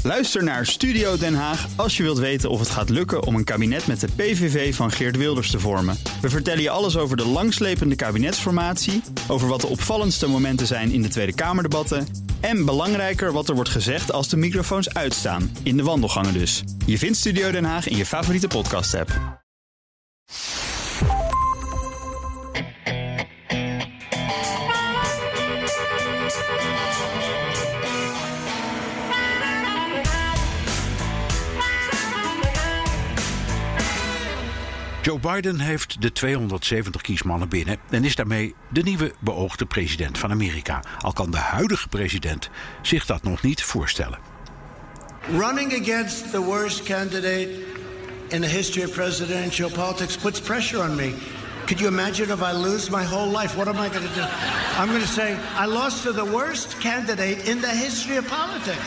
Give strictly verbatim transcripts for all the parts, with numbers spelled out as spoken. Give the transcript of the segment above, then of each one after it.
Luister naar Studio Den Haag als je wilt weten of het gaat lukken om een kabinet met de P V V van Geert Wilders te vormen. We vertellen je alles over de langslepende kabinetsformatie, over wat de opvallendste momenten zijn in de Tweede Kamerdebatten en belangrijker wat er wordt gezegd als de microfoons uitstaan, in de wandelgangen dus. Je vindt Studio Den Haag in je favoriete podcast-app. Joe Biden heeft de tweehonderdzeventig kiesmannen binnen en is daarmee de nieuwe beoogde president van Amerika. Al kan de huidige president zich dat nog niet voorstellen. Running against the worst candidate in the history of presidential politics puts pressure on me. Could you imagine if I lose my whole life? What am I going to do? I'm going to say I lost to the worst candidate in the history of politics.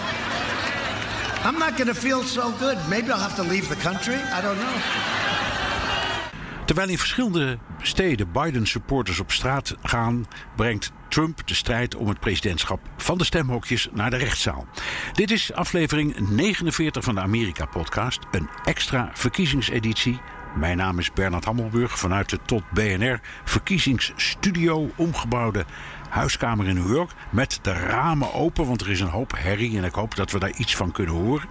I'm not going to feel so good. Maybe I'll have to leave the country. I don't know. Terwijl in verschillende steden Biden-supporters op straat gaan, brengt Trump de strijd om het presidentschap van de stemhokjes naar de rechtszaal. Dit is aflevering negenenveertig van de Amerika-podcast, een extra verkiezingseditie. Mijn naam is Bernard Hammelburg vanuit de tot B N R verkiezingsstudio omgebouwde huiskamer in New York. Met de ramen open, want er is een hoop herrie en ik hoop dat we daar iets van kunnen horen.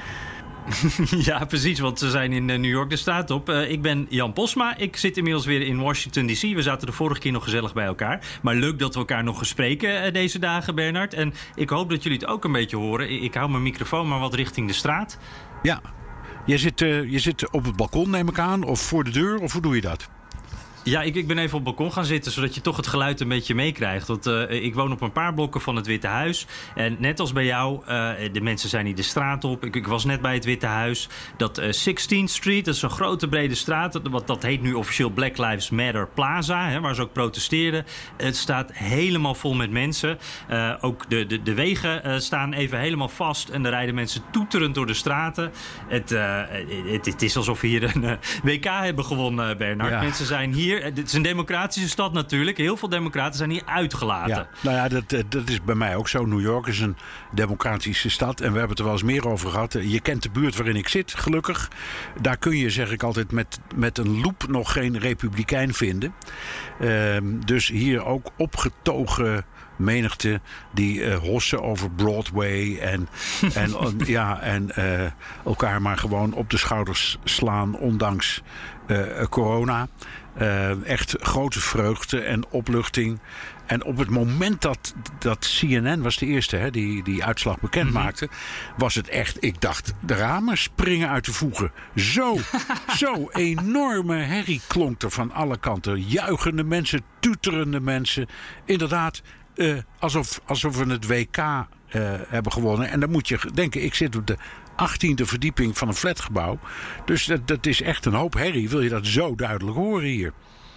Ja, precies, want ze zijn in New York de straat op. Uh, ik ben Jan Posma. Ik zit inmiddels weer in Washington D C. We zaten de vorige keer nog gezellig bij elkaar. Maar leuk dat we elkaar nog gaan spreken uh, deze dagen, Bernard. En ik hoop dat jullie het ook een beetje horen. Ik, ik hou mijn microfoon maar wat richting de straat. Ja, je zit, uh, je zit op het balkon, neem ik aan, of voor de deur, of hoe doe je dat? Ja, ik, ik ben even op het balkon gaan zitten, zodat je toch het geluid een beetje meekrijgt. Want uh, ik woon op een paar blokken van het Witte Huis. En net als bij jou, uh, de mensen zijn niet de straat op. Ik, ik was net bij het Witte Huis. Dat uh, sixteenth Street, dat is een grote brede straat. Dat, wat, dat heet nu officieel Black Lives Matter Plaza, hè, waar ze ook protesteerden. Het staat helemaal vol met mensen. Uh, ook de, de, de wegen uh, staan even helemaal vast. En er rijden mensen toeterend door de straten. Het, uh, het, het is alsof we hier een uh, W K hebben gewonnen, Bernard. Ja. Mensen zijn hier. Het is een democratische stad natuurlijk. Heel veel democraten zijn hier uitgelaten. Ja, nou ja, dat, dat is bij mij ook zo. New York is een democratische stad. En we hebben het er wel eens meer over gehad. Je kent de buurt waarin ik zit, gelukkig. Daar kun je, zeg ik altijd, met, met een loep nog geen republikein vinden. Uh, dus hier ook opgetogen menigte die uh, hossen over Broadway en, en, ja, en uh, elkaar maar gewoon op de schouders slaan, ondanks uh, corona. Uh, echt grote vreugde en opluchting. En op het moment dat, dat C N N was de eerste hè, die die uitslag bekend maakte, mm-hmm. was het echt, ik dacht, de ramen springen uit de voegen. Zo, zo enorme herrie klonk er van alle kanten. Juichende mensen, tuterende mensen. Inderdaad, uh, alsof, alsof we het W K uh, hebben gewonnen. En dan moet je denken, ik zit op de achttiende verdieping van een flatgebouw. Dus dat, dat is echt een hoop herrie. Wil je dat zo duidelijk horen hier?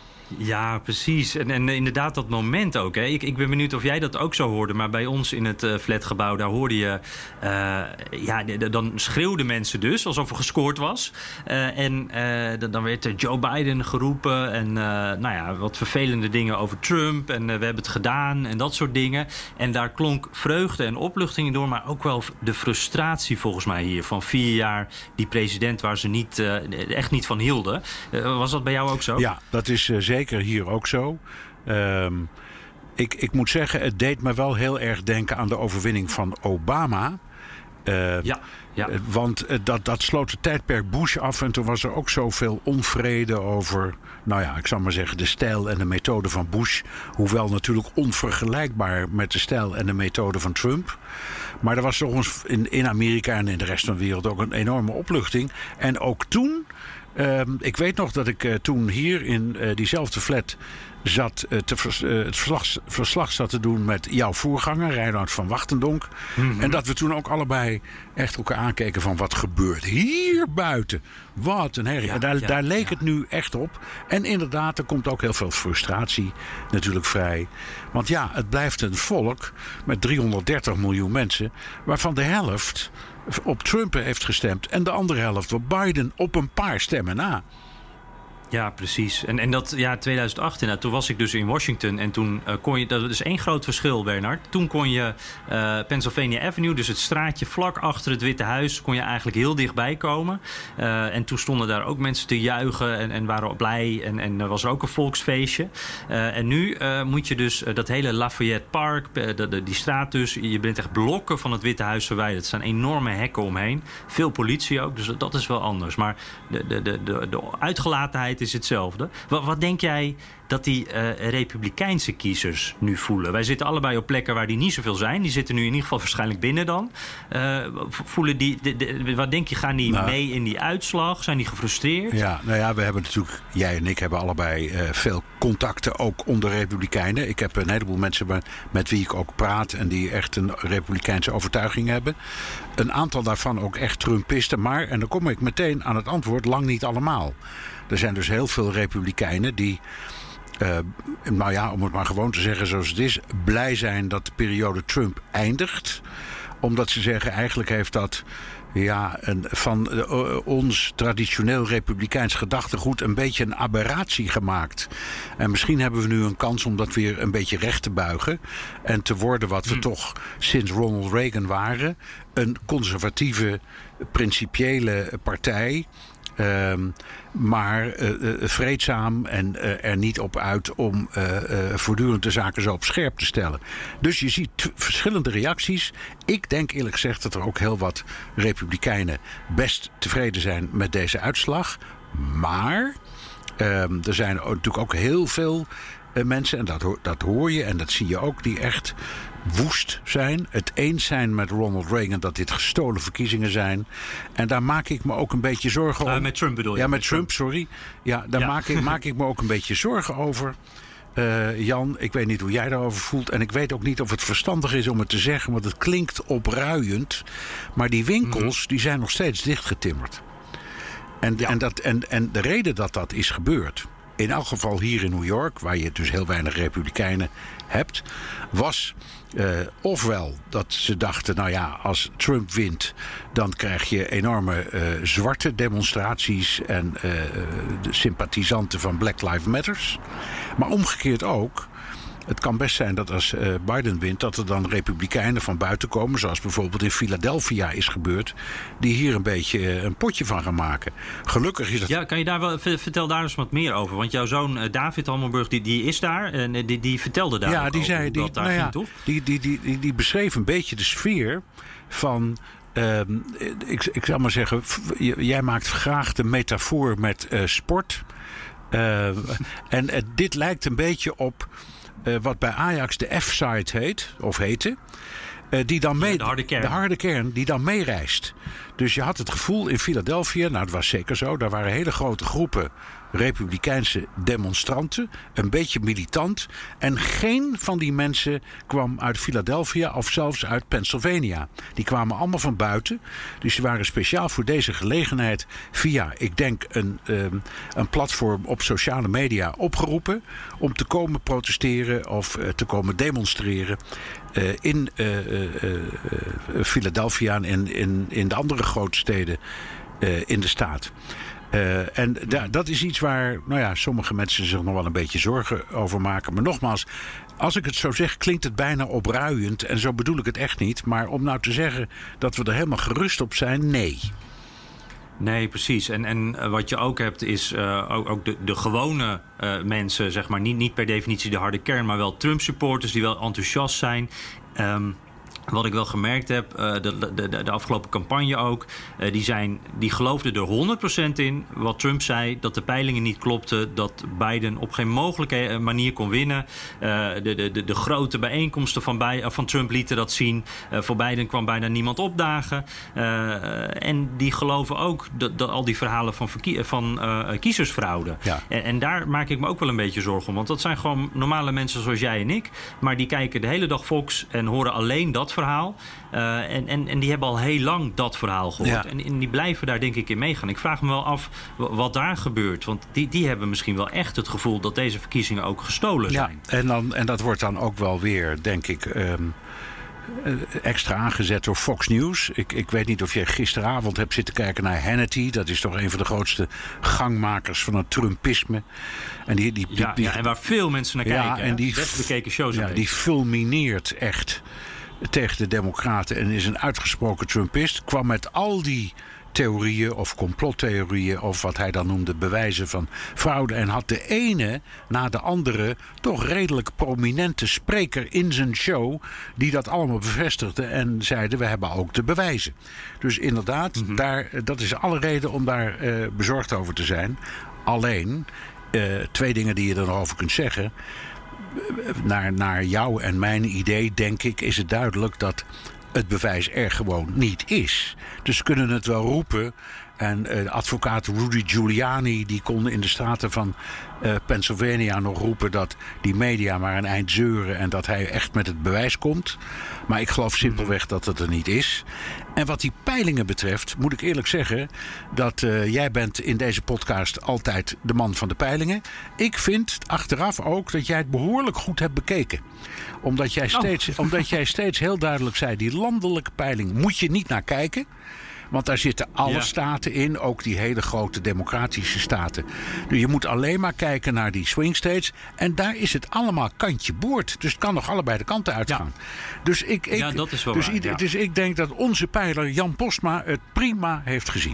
Ja, precies. En, en inderdaad dat moment ook. Hè. Ik, ik ben benieuwd of jij dat ook zo hoorde. Maar bij ons in het uh, flatgebouw, daar hoorde je... Uh, ja, de, de, dan schreeuwden mensen dus, alsof er gescoord was. Uh, en uh, dan werd er Joe Biden geroepen. En uh, nou ja, wat vervelende dingen over Trump. En uh, we hebben het gedaan en dat soort dingen. En daar klonk vreugde en opluchting door. Maar ook wel de frustratie volgens mij hier. Van vier jaar die president waar ze niet, uh, echt niet van hielden. Uh, was dat bij jou ook zo? Ja, dat is uh, zeker. Zeker hier ook zo. Um, ik, ik moet zeggen, het deed me wel heel erg denken aan de overwinning van Obama. Uh, ja, ja. Want uh, dat, dat sloot het tijdperk Bush af. En toen was er ook zoveel onvrede over, nou ja, ik zal maar zeggen, de stijl en de methode van Bush. Hoewel natuurlijk onvergelijkbaar met de stijl en de methode van Trump. Maar er was toch in, in Amerika en in de rest van de wereld ook een enorme opluchting. En ook toen... Uh, ik weet nog dat ik uh, toen hier in uh, diezelfde flat zat uh, te vers, uh, het verslag, verslag zat te doen met jouw voorganger, Reinoud van Wachtendonk. Mm-hmm. En dat we toen ook allebei echt elkaar aankeken van wat gebeurt hier buiten. Wat een herrie. Ja, en daar, ja, daar leek ja. het nu echt op. En inderdaad, er komt ook heel veel frustratie natuurlijk vrij. Want ja, het blijft een volk met driehonderddertig miljoen mensen, waarvan de helft op Trump heeft gestemd en de andere helft op Biden op een paar stemmen na. Ja, precies. En, en dat ja, tweeduizend acht, nou, toen was ik dus in Washington. En toen uh, kon je, dat is één groot verschil, Bernard. Toen kon je uh, Pennsylvania Avenue, dus het straatje vlak achter het Witte Huis, kon je eigenlijk heel dichtbij komen. Uh, en toen stonden daar ook mensen te juichen en, en waren blij. En, en er was er ook een volksfeestje. Uh, en nu uh, moet je dus uh, dat hele Lafayette Park, uh, de, de, die straat dus, je bent echt blokken van het Witte Huis verwijderd. Er staan enorme hekken omheen. Veel politie ook, dus dat is wel anders. Maar de, de, de, de, de uitgelatenheid is hetzelfde. Wat, wat denk jij dat die uh, republikeinse kiezers nu voelen? Wij zitten allebei op plekken waar die niet zoveel zijn. Die zitten nu in ieder geval waarschijnlijk binnen dan. Uh, voelen die, de, de, wat denk je, gaan die nou, mee in die uitslag? Zijn die gefrustreerd? Ja, nou ja, we hebben natuurlijk, jij en ik hebben allebei uh, veel contacten ook onder republikeinen. Ik heb een heleboel mensen met wie ik ook praat en die echt een republikeinse overtuiging hebben. Een aantal daarvan ook echt Trumpisten, maar, en dan kom ik meteen aan het antwoord, lang niet allemaal. Er zijn dus heel veel republikeinen die, uh, nou ja, om het maar gewoon te zeggen zoals het is, blij zijn dat de periode Trump eindigt. Omdat ze zeggen, eigenlijk heeft dat ja, een, van uh, ons traditioneel republikeins gedachtegoed een beetje een aberratie gemaakt. En misschien hebben we nu een kans om dat weer een beetje recht te buigen. En te worden wat we hmm. toch sinds Ronald Reagan waren. Een conservatieve, principiële partij. Um, maar uh, uh, vreedzaam en uh, er niet op uit om uh, uh, voortdurend de zaken zo op scherp te stellen. Dus je ziet t- verschillende reacties. Ik denk eerlijk gezegd dat er ook heel wat republikeinen best tevreden zijn met deze uitslag. Maar um, er zijn natuurlijk ook heel veel uh, mensen, en dat, ho- dat hoor je en dat zie je ook, die echt woest zijn, het eens zijn met Ronald Reagan dat dit gestolen verkiezingen zijn. En daar maak ik me ook een beetje zorgen over. Uh, met Trump bedoel je? Ja, met Trump, sorry. Ja, daar ja. Maak, ik, maak ik me ook een beetje zorgen over. Uh, Jan, ik weet niet hoe jij daarover voelt. En ik weet ook niet of het verstandig is om het te zeggen, want het klinkt opruiend. Maar die winkels, die zijn nog steeds dichtgetimmerd. En, ja. en, dat, en, en de reden dat dat is gebeurd, in elk geval hier in New York, waar je dus heel weinig republikeinen hebt, was uh, ofwel dat ze dachten, nou ja, als Trump wint, dan krijg je enorme uh, zwarte demonstraties en uh, de sympathisanten van Black Lives Matter. Maar omgekeerd ook, het kan best zijn dat als uh, Biden wint, dat er dan republikeinen van buiten komen, zoals bijvoorbeeld in Philadelphia is gebeurd, die hier een beetje uh, een potje van gaan maken. Gelukkig is dat. Ja, kan je daar wel, vertel daar eens wat meer over. Want jouw zoon uh, David Hammelburg, die, die is daar en uh, die, die vertelde daar ja, ook die over zei, hoe die, dat daar nou ging, ja, toch? Die, die, die, die, die beschreef een beetje de sfeer van. Uh, ik, ik zou maar zeggen, f- jij maakt graag de metafoor met uh, sport. Uh, en uh, dit lijkt een beetje op Uh, wat bij Ajax de F-side heet, of heette. Uh, die dan mee, ja, de harde kern. De harde kern, die dan meereist. Dus je had het gevoel in Philadelphia, nou dat was zeker zo, daar waren hele grote groepen republikeinse demonstranten, een beetje militant. En geen van die mensen kwam uit Philadelphia of zelfs uit Pennsylvania. Die kwamen allemaal van buiten. Dus die waren speciaal voor deze gelegenheid via, ik denk, een, um, een platform op sociale media opgeroepen om te komen protesteren of uh, te komen demonstreren uh, in uh, uh, uh, Philadelphia en in, in, in de andere grote steden uh, in de staat. Uh, en da- dat is iets waar, nou ja, sommige mensen zich nog wel een beetje zorgen over maken. Maar nogmaals, als ik het zo zeg, klinkt het bijna opruiend. En zo bedoel ik het echt niet. Maar om nou te zeggen dat we er helemaal gerust op zijn, nee. Nee, precies. En, en wat je ook hebt is uh, ook, ook de, de gewone uh, mensen, zeg maar, niet, niet per definitie de harde kern, maar wel Trump-supporters die wel enthousiast zijn. Um, Wat ik wel gemerkt heb, de, de, de, de afgelopen campagne ook, die, zijn, die geloofden er honderd procent in wat Trump zei, dat de peilingen niet klopten, dat Biden op geen mogelijke manier kon winnen. De, de, de, de grote bijeenkomsten van, bij, van Trump lieten dat zien. Voor Biden kwam bijna niemand opdagen. En die geloven ook dat, dat al die verhalen van, verkie- van uh, kiezersfraude. Ja. En, en daar maak ik me ook wel een beetje zorgen om, want dat zijn gewoon normale mensen zoals jij en ik, maar die kijken de hele dag Fox en horen alleen dat verhaal. Uh, en, en, en die hebben al heel lang dat verhaal gehoord. Ja. En, en die blijven daar denk ik in meegaan. Ik vraag me wel af wat daar gebeurt. Want die, die hebben misschien wel echt het gevoel dat deze verkiezingen ook gestolen zijn. Ja, en, dan, en dat wordt dan ook wel weer, denk ik, Um... uh, extra aangezet door Fox News. Ik, ik weet niet of jij gisteravond hebt zitten kijken naar Hannity. Dat is toch een van de grootste gangmakers van het Trumpisme. En, die, die, die, ja, die, ja, en waar veel mensen naar kijken. Ja, en die, best bekeken shows. Ja, die fulmineert echt tegen de Democraten en is een uitgesproken Trumpist. Kwam met al die theorieën of complottheorieën of wat hij dan noemde bewijzen van fraude. En had de ene na de andere toch redelijk prominente spreker in zijn show die dat allemaal bevestigde en zeiden we hebben ook de bewijzen. Dus inderdaad, mm-hmm. daar, dat is alle reden om daar uh, bezorgd over te zijn. Alleen, uh, twee dingen die je er nog over kunt zeggen. Naar, naar jou en mijn idee, denk ik, is het duidelijk dat het bewijs er gewoon niet is. Dus ze kunnen het wel roepen. En uh, de advocaat Rudy Giuliani die kon in de straten van uh, Pennsylvania nog roepen dat die media maar een eind zeuren en dat hij echt met het bewijs komt. Maar ik geloof simpelweg dat het er niet is. En wat die peilingen betreft, moet ik eerlijk zeggen dat uh, jij bent in deze podcast altijd de man van de peilingen. Ik vind achteraf ook dat jij het behoorlijk goed hebt bekeken. Omdat jij steeds, oh. omdat jij steeds heel duidelijk zei, die landelijke peiling moet je niet naar kijken. Want daar zitten alle ja. staten in, ook die hele grote democratische staten. Dus je moet alleen maar kijken naar die swing states. En daar is het allemaal kantje boord. Dus het kan nog allebei de kanten uitgaan. Ja. Dus, ik, ik, ja, dat is wel dus, waar, ja. dus ik denk dat onze peiler Jan Postma het prima heeft gezien.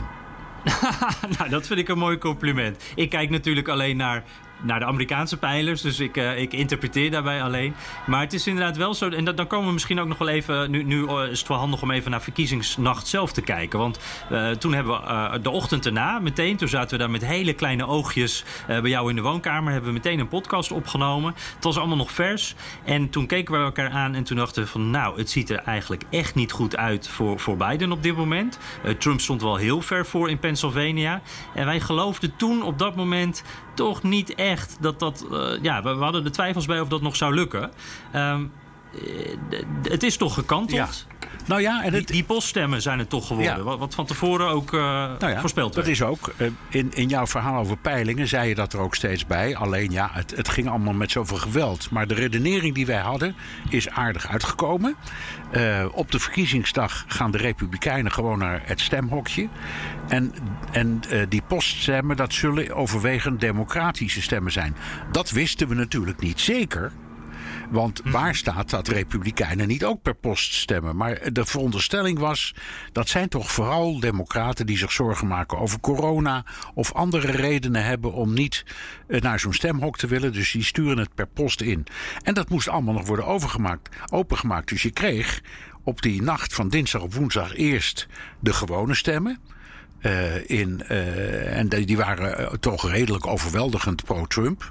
Nou, dat vind ik een mooi compliment. Ik kijk natuurlijk alleen naar... naar de Amerikaanse peilers, dus ik, uh, ik interpreteer daarbij alleen. Maar het is inderdaad wel zo, en dat, dan komen we misschien ook nog wel even... Nu, nu is het wel handig om even naar verkiezingsnacht zelf te kijken. Want uh, toen hebben we uh, de ochtend erna meteen... toen zaten we daar met hele kleine oogjes uh, bij jou in de woonkamer... hebben we meteen een podcast opgenomen. Het was allemaal nog vers. En toen keken we elkaar aan en toen dachten we van... nou, het ziet er eigenlijk echt niet goed uit voor, voor Biden op dit moment. Uh, Trump stond wel heel ver voor in Pennsylvania. En wij geloofden toen op dat moment... toch niet echt dat dat... Uh, ja, we, we hadden er twijfels bij of dat nog zou lukken. Um, het is toch gekanteld. Ja. Nou ja, en het... die, die poststemmen zijn het toch geworden. Ja. Wat, wat van tevoren ook uh, nou ja, voorspeld werd. Dat is ook. Uh, in, in jouw verhaal over peilingen zei je dat er ook steeds bij. Alleen ja, het, het ging allemaal met zoveel geweld. Maar de redenering die wij hadden is aardig uitgekomen. Uh, op de verkiezingsdag gaan de Republikeinen gewoon naar het stemhokje. En, en uh, die poststemmen, dat zullen overwegend democratische stemmen zijn. Dat wisten we natuurlijk niet zeker. Want waar staat dat Republikeinen niet ook per post stemmen? Maar de veronderstelling was, dat zijn toch vooral democraten die zich zorgen maken over corona of andere redenen hebben om niet naar zo'n stemhok te willen. Dus die sturen het per post in. En dat moest allemaal nog worden overgemaakt, opengemaakt. Dus je kreeg op die nacht van dinsdag op woensdag eerst de gewone stemmen. Uh, in, uh, en die waren uh, toch redelijk overweldigend pro-Trump.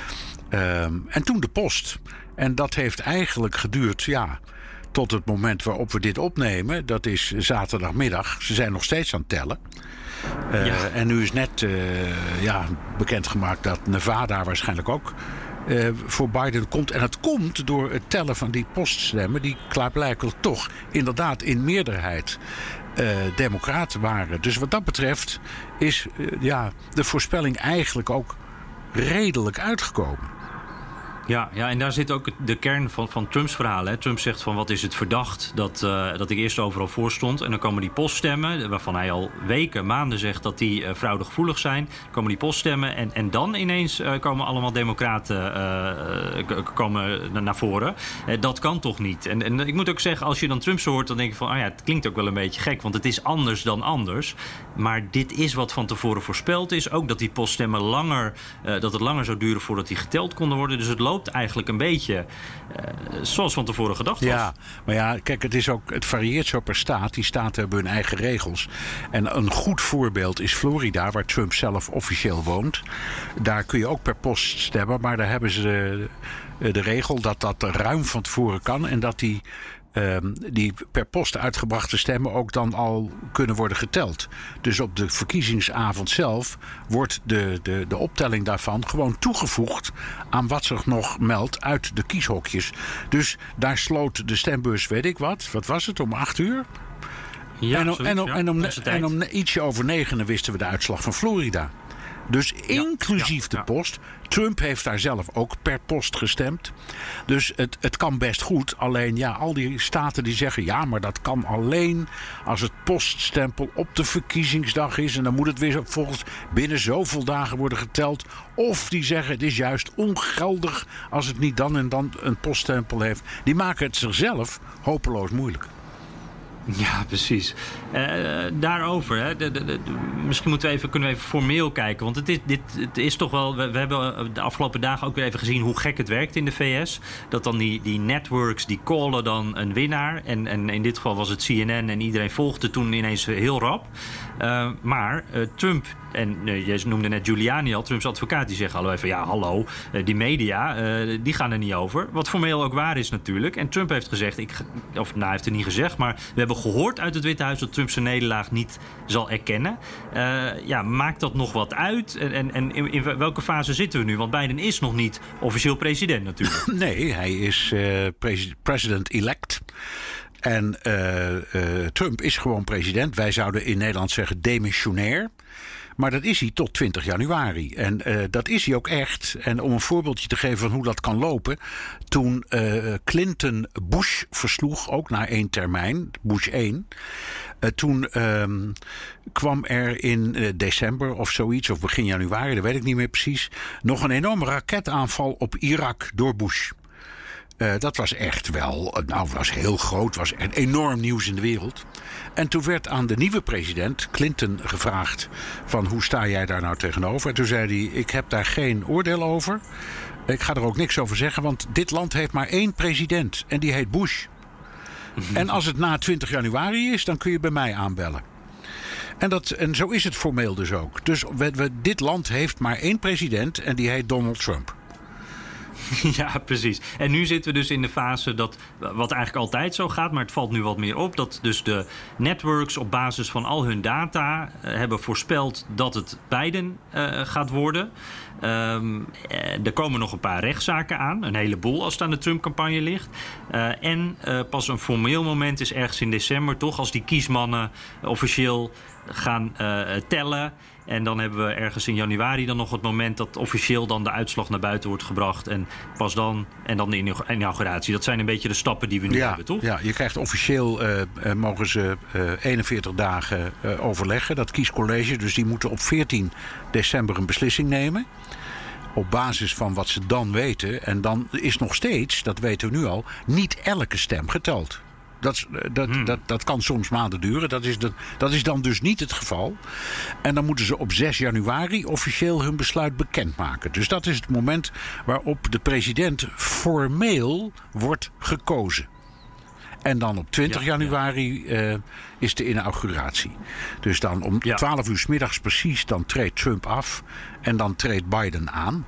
Uh, en toen de post. En dat heeft eigenlijk geduurd, ja, tot het moment waarop we dit opnemen. Dat is zaterdagmiddag. Ze zijn nog steeds aan het tellen. Uh, ja. En nu is net uh, ja, bekendgemaakt dat Nevada waarschijnlijk ook uh, voor Biden komt. En het komt door het tellen van die poststemmen, die klaarblijkelijk toch inderdaad in meerderheid uh, democraten waren. Dus wat dat betreft is uh, ja, de voorspelling eigenlijk ook redelijk uitgekomen. Ja, ja, en daar zit ook de kern van, van Trumps verhaal. Hè. Trump zegt van wat is het verdacht dat, uh, dat ik eerst overal voor stond. En dan komen die poststemmen, waarvan hij al weken, maanden zegt dat die uh, fraudegevoelig zijn. Dan komen die poststemmen en, en dan ineens uh, komen allemaal democraten uh, komen naar voren. Uh, dat kan toch niet? En, en ik moet ook zeggen, als je dan Trump zo hoort, dan denk je van, oh ja, het klinkt ook wel een beetje gek, want het is anders dan anders. Maar dit is wat van tevoren voorspeld is. Ook dat die poststemmen langer, uh, dat het langer zou duren voordat die geteld konden worden. Dus het loopt eigenlijk een beetje uh, zoals van tevoren gedacht was. Ja, maar ja, kijk, het is ook, het varieert zo per staat. Die staten hebben hun eigen regels. En een goed voorbeeld is Florida, waar Trump zelf officieel woont. Daar kun je ook per post stemmen, maar daar hebben ze de, de regel dat dat ruim van tevoren kan en dat die Um, die per post uitgebrachte stemmen ook dan al kunnen worden geteld. Dus op de verkiezingsavond zelf wordt de, de, de optelling daarvan gewoon toegevoegd aan wat zich nog meldt uit de kieshokjes. Dus daar sloot de stembus, weet ik wat, wat was het, om acht uur? Ja, en om, zoiets, en om, ja. en om, en om ietsje over negenen wisten we de uitslag van Florida. Dus inclusief ja, de ja. post. Trump heeft daar zelf ook per post gestemd. Dus het, het kan best goed. Alleen ja, al die staten die zeggen... ja, maar dat kan alleen als het poststempel op de verkiezingsdag is. En dan moet het weer volgens binnen zoveel dagen worden geteld. Of die zeggen het is juist ongeldig als het niet dan en dan een poststempel heeft. Die maken het zichzelf hopeloos moeilijk. Ja, precies. Uh, daarover, hè, de, de, de, misschien moeten we even, kunnen we even formeel kijken. Want het is, dit, het is toch wel... We, we hebben de afgelopen dagen ook weer even gezien hoe gek het werkt in de V S. Dat dan die, die networks, die callen dan een winnaar. En, en in dit geval was het C N N en iedereen volgde toen ineens heel rap. Uh, maar uh, Trump... En uh, je noemde net Giuliani al, Trumps advocaat, die zeggen allebei van ja, hallo, uh, die media, uh, die gaan er niet over. Wat formeel ook waar is natuurlijk. En Trump heeft gezegd, ik, of nou, hij heeft het niet gezegd, maar we hebben gehoord uit het Witte Huis dat Trump zijn nederlaag niet zal erkennen. Uh, ja, maakt dat nog wat uit? En, en, en in, in welke fase zitten we nu? Want Biden is nog niet officieel president natuurlijk. Nee, hij is uh, pres- president-elect. En uh, uh, Trump is gewoon president. Wij zouden in Nederland zeggen demissionair. Maar dat is hij tot twintig januari. En uh, dat is hij ook echt. En om een voorbeeldje te geven van hoe dat kan lopen. Toen uh, Clinton Bush versloeg, ook na één termijn, Bush één. Uh, toen um, kwam er in uh, december of zoiets, of begin januari, dat weet ik niet meer precies, nog een enorme raketaanval op Irak door Bush. Uh, dat was echt wel, nou was heel groot, was echt enorm nieuws in de wereld. En toen werd aan de nieuwe president, Clinton, gevraagd van hoe sta jij daar nou tegenover? En toen zei hij, ik heb daar geen oordeel over. Ik ga er ook niks over zeggen, want dit land heeft maar één president en die heet Bush. En als het na twintig januari is, dan kun je bij mij aanbellen. En, dat, en zo is het formeel dus ook. Dus we, we, dit land heeft maar één president en die heet Donald Trump. Ja, precies. En nu zitten we dus in de fase dat, wat eigenlijk altijd zo gaat, maar het valt nu wat meer op, dat dus de networks op basis van al hun data uh, hebben voorspeld dat het Biden uh, gaat worden. Um, er komen nog een paar rechtszaken aan. Een heleboel als het aan de Trump-campagne ligt. Uh, en uh, pas een formeel moment is ergens in december, toch, als die kiesmannen officieel gaan uh, tellen. En dan hebben we ergens in januari dan nog het moment dat officieel dan de uitslag naar buiten wordt gebracht. En pas dan, en dan de inauguratie. Dat zijn een beetje de stappen die we nu ja, hebben, toch? Ja, je krijgt officieel, uh, uh, mogen ze uh, eenenveertig dagen uh, overleggen. Dat kiescollege, dus die moeten op veertien december een beslissing nemen. Op basis van wat ze dan weten. En dan is nog steeds, dat weten we nu al, niet elke stem geteld. Dat, dat, hmm. dat, dat kan soms maanden duren. Dat is, dat, dat is dan dus niet het geval. En dan moeten ze op zes januari officieel hun besluit bekendmaken. Dus dat is het moment waarop de president formeel wordt gekozen. En dan op twintig januari uh, is de inauguratie. Dus dan om ja. twaalf uur 's middags precies, dan treedt Trump af. En dan treedt Biden aan.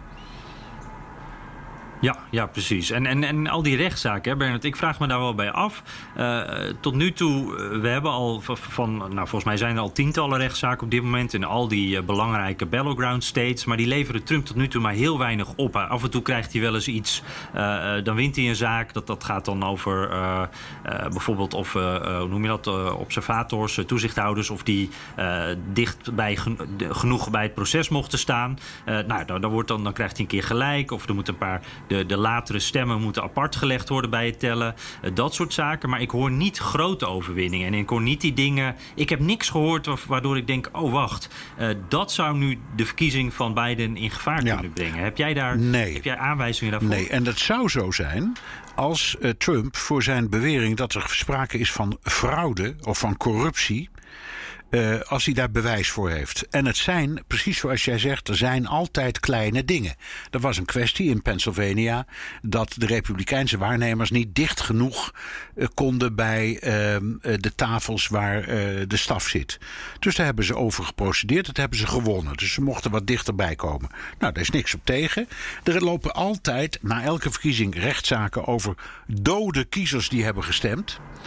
Ja, ja, precies. En, en, en al die rechtszaken, hè, Bernard, ik vraag me daar wel bij af. Uh, tot nu toe, uh, we hebben al van, nou, volgens mij zijn er al tientallen rechtszaken op dit moment in al die uh, belangrijke battleground states, maar die leveren Trump tot nu toe maar heel weinig op. Af en toe krijgt hij wel eens iets, uh, uh, dan wint hij een zaak. Dat, dat gaat dan over uh, uh, bijvoorbeeld of, uh, uh, hoe noem je dat, uh, observators, uh, toezichthouders, of die uh, dicht bij gen- genoeg bij het proces mochten staan. Uh, nou, dan, dan, wordt dan, dan krijgt hij een keer gelijk, of er moeten een paar De, de latere stemmen moeten apart gelegd worden bij het tellen. Uh, dat soort zaken. Maar ik hoor niet grote overwinningen. En ik hoor niet die dingen. Ik heb niks gehoord waardoor ik denk, oh wacht. Uh, dat zou nu de verkiezing van Biden in gevaar ja. kunnen brengen. Heb jij daar nee. heb jij aanwijzingen daarvoor? Nee, en dat zou zo zijn als uh, Trump voor zijn bewering dat er sprake is van fraude of van corruptie. Uh, als hij daar bewijs voor heeft. En het zijn, precies zoals jij zegt, er zijn altijd kleine dingen. Er was een kwestie in Pennsylvania dat de Republikeinse waarnemers niet dicht genoeg uh, konden bij uh, de tafels waar uh, de staf zit. Dus daar hebben ze over geprocedeerd, dat hebben ze gewonnen. Dus ze mochten wat dichterbij komen. Nou, daar is niks op tegen. Er lopen altijd na elke verkiezing rechtszaken over dode kiezers die hebben gestemd.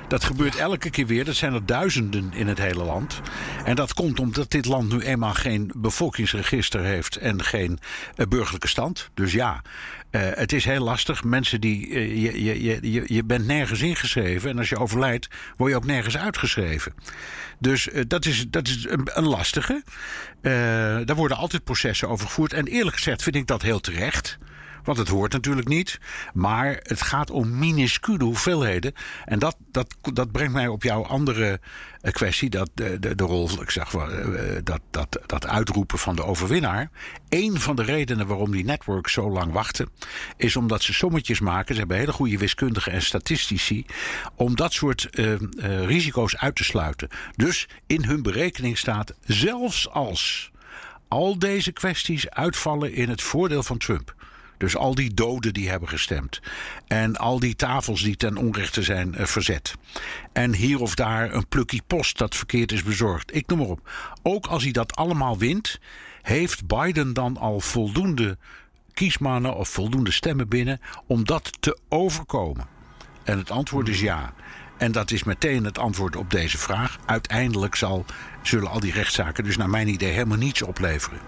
Dat gebeurt elke keer weer. Dat zijn er duizenden in het hele land. En dat komt omdat dit land nu eenmaal geen bevolkingsregister heeft en geen uh, burgerlijke stand. Dus ja, uh, het is heel lastig. Mensen die, uh, je, je, je, je bent nergens ingeschreven. En als je overlijdt, word je ook nergens uitgeschreven. Dus uh, dat is, dat is een, een lastige. Uh, daar worden altijd processen over gevoerd. En eerlijk gezegd vind ik dat heel terecht. Want het hoort natuurlijk niet. Maar het gaat om minuscule hoeveelheden. En dat, dat, dat brengt mij op jouw andere kwestie. Dat de, de, de rol, ik zeg wel, dat, dat, dat uitroepen van de overwinnaar. Eén van de redenen waarom die networks zo lang wachten, is omdat ze sommetjes maken. Ze hebben hele goede wiskundigen en statistici. Om dat soort uh, uh, risico's uit te sluiten. Dus in hun berekening staat, zelfs als al deze kwesties uitvallen in het voordeel van Trump. Dus al die doden die hebben gestemd. En al die tafels die ten onrechte zijn uh, verzet. En hier of daar een plukkie post dat verkeerd is bezorgd. Ik noem maar op. Ook als hij dat allemaal wint, heeft Biden dan al voldoende kiesmannen of voldoende stemmen binnen om dat te overkomen? En het antwoord is ja. En dat is meteen het antwoord op deze vraag. Uiteindelijk zal, zullen al die rechtszaken dus naar mijn idee helemaal niets opleveren.